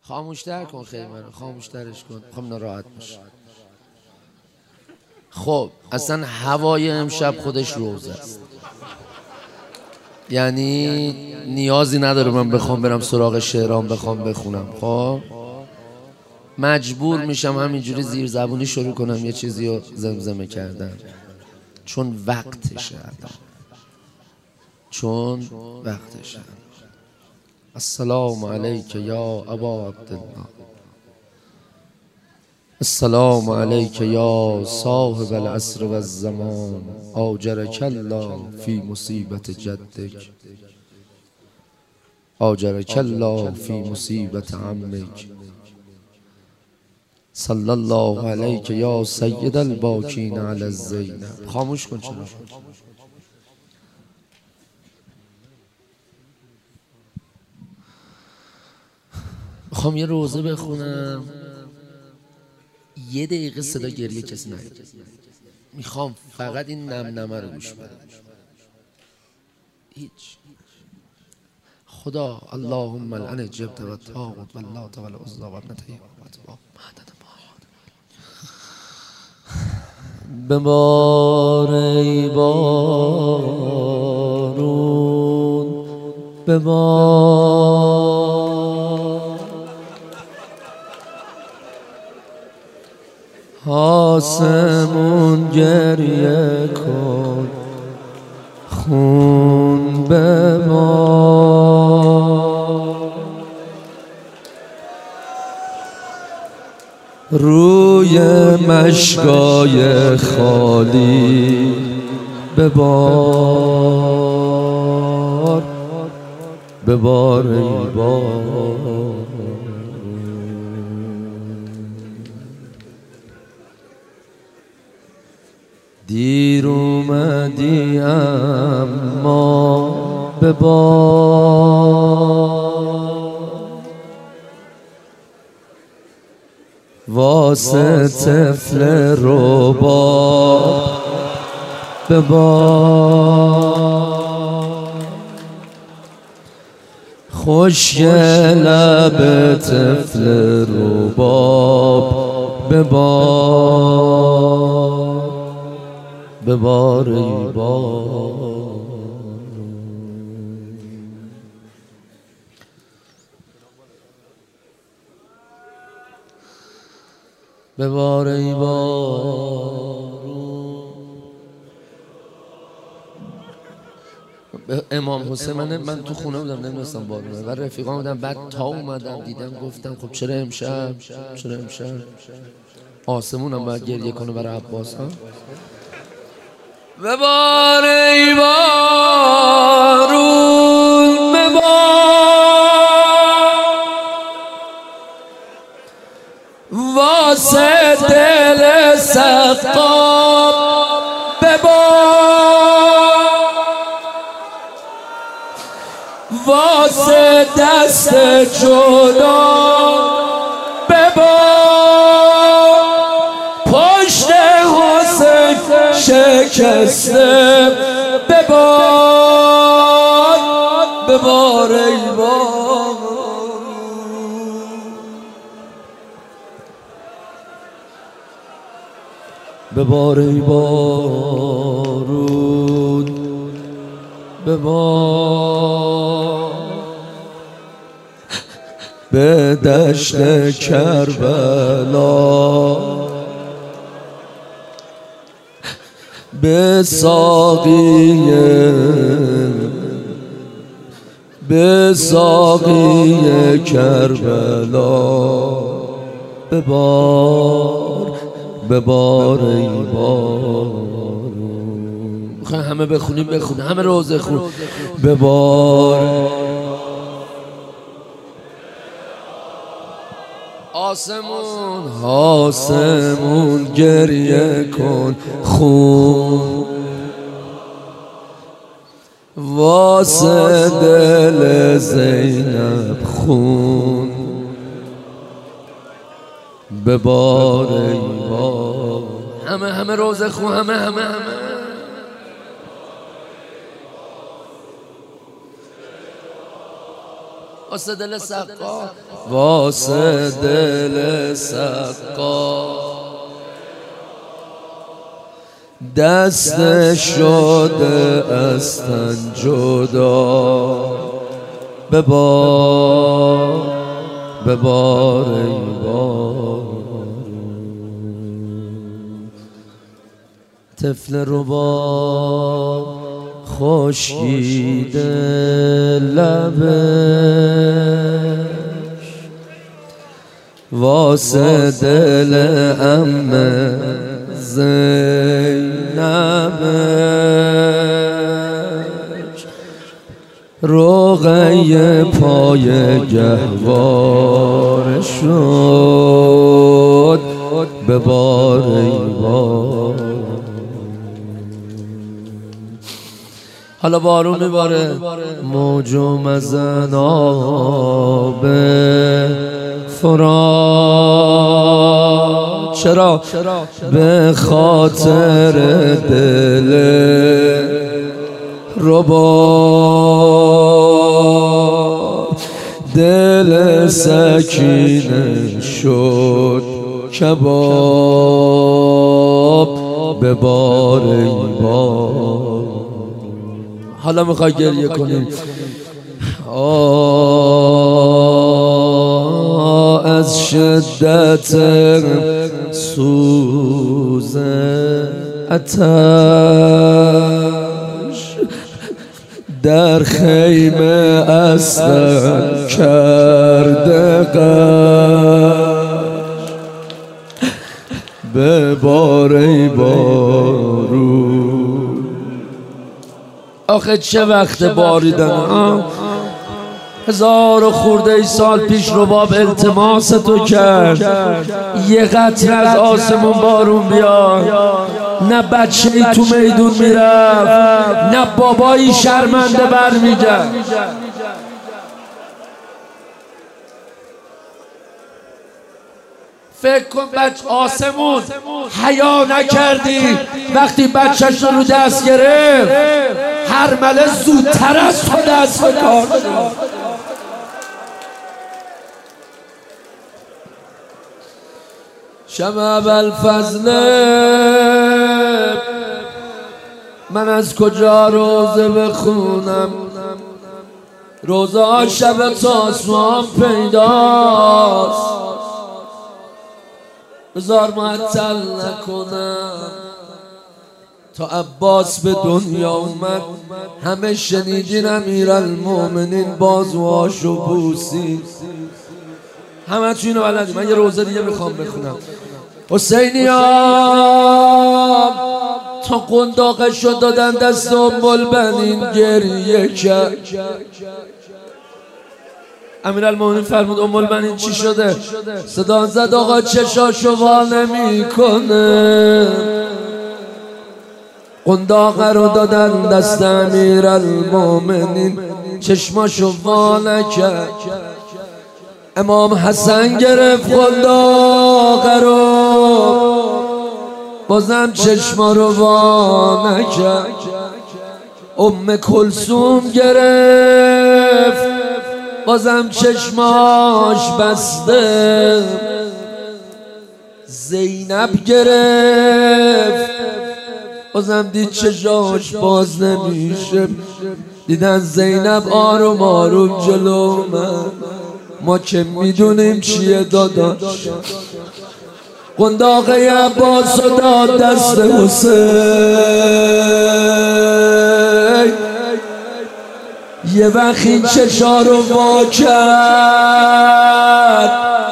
خاموشتر کن خیمه رو، خاموشترش کن، میخوام ناراحت باشه. خب اصلا هوای امشب خودش روزه است، یعنی نیازی نداره من بخوام برم سراغ شعرام بخوام بخونم. خب مجبور میشم همینجوری زیر زبونی شروع کنم یه چیزی رو زمزمه کردن، چون وقتشه الان، چون وقتشه. السلام علیک یا ابا عبدالله، السلام علیک یا صاحب العصر و الزمان، آجرک الله فی مصیبت جدک، آجرک الله فی مصیبت عمک، صلی الله علیک یا سید الباکین علی الزینب. خاموش کن. چرا میخوام یه روزه بخونم، یه دقیقه صدا گریه کسی نیاد، میخوام فقط این نمنمه رو گوش بدم. هیچ. خدا اللهم لعن جبت و طاغوت و اللات و العزی و ابنة یعقوب ببار ای بارون ببار، آسمون گریه کن خون ببار، روی مشکای خالی ببار، ببار ای بار. دیر اومدی اما ببار، واسه طفل رباب ببار، خوش لب طفل رباب ببار، ببار ای بار. ببار ای بارون. امام حسین من تو خونه بودم نمیدونستم بارونه و رفیقام بودم، بعد تا اومدم دیدم گفتم خب چرا امشب آسمونم باید گریه کنه برای عباس ها. ببار ای بارون ببار، واسه دل سقاب ببار، واسه دست جدا ببار، پشت حسین شکسته ببار، ببار ای بار. ببار ای بارون ببار، به دشت کربلا به ساقی کربلا ببار، ببار ای بار. همه بخونیم همه روزه خون. ببار آسمون گریه کن خون، واسه دل زینب خون ببار ای بار. همه روزه خون، همه واسه دل سقا، واسه دل سقا دست شده از تن جدا. ببار ببار ای بار، طفل رباب خشکیده لبش، واسه دل عمه زینبش، رقیه پای گهواره شد. ببار ای بار. حالا بارون میباره، موج و مزن آب فرات. چرا؟ به خاطر دل رباب، دل سکینه شد کباب. به بار ای بار. حالا میخوای گریه کنیم. از شدت سوز آتش در خیمه اثر کرده غش. به بار ای بارون. آخه چه وقت باریدن؟ 1000 و خورده ای سال پیش رباب التماس تو کرد یه قطره از آسمون بارون بیاد. نه بچه ای تو میدون میرفت، نه بابایی شرمنده بر میگرد. فکر کن بچه آسمون حیا نکردی وقتی بچهش رو دست گرفت، هر مله زودتر از تو دست به کار شد. شب ابوالفضل من از کجا روزه بخونم؟ روزه ها شب تاسوان پیداست، بذار معطل نکنم. تا عباس به دنیا اومد همه شنیدین امیرالمومنین بازوهاشو بوسید. همه تو اینو بلدی. من یه روزه دیگه میخوام بخونم. حسینیام تا قنداقشو دادن دست ام گریه کرد. امیرالمومنین فرمود ام چی شده؟ صدا زد آقا چشاشو وا نمیکنه. قنداق رو دادن دست امیرالمومنین، چشماشو وا نکرد. امام حسن گرفت قنداق رو، بازم چشما رو وا نکرد. ام کلثوم گرفت، بازم چشماش بسته. زینب گرفت، بازم دید چشاش باز نمیشه. دیدن زینب آروم آروم جلو من، ما که میدونیم چیه داداش. قنداق عباس رو داد دست حسین، یه وقت این چشا رو وا کرد.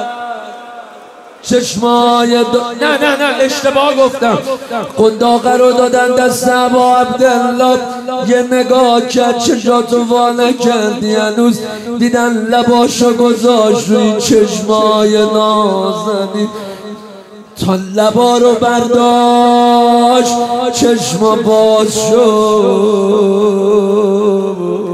چشمای نه اشتباه گفتم. قنداق رو دادن دست ابا عبدالله، یه نگاه کرد چشاتو وا نکردی هنوز. دیدن لباشو گذاشت روی چشمای نازنین، تا لبا رو برداشت چشما باز شد.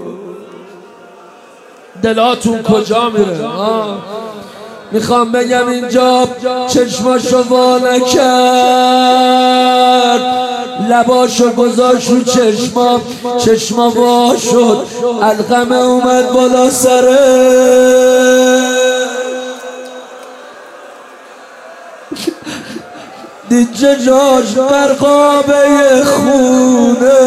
دلاتون کجا میره؟ میخوام بگم اینجا چشماشو وا نکرد، لباشو گذاشت رو چشما وا شد، علقمه اومد بالا سره، دید جاش برقابه خونه،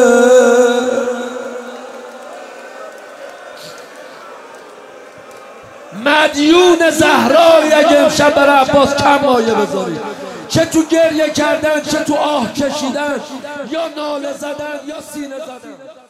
مدیون زهرایی اگه امشب برای عباس کم مایه بذاری، چه تو گریه کردن، چه تو آه کشیدن، یا ناله زدن یا سینه زدن.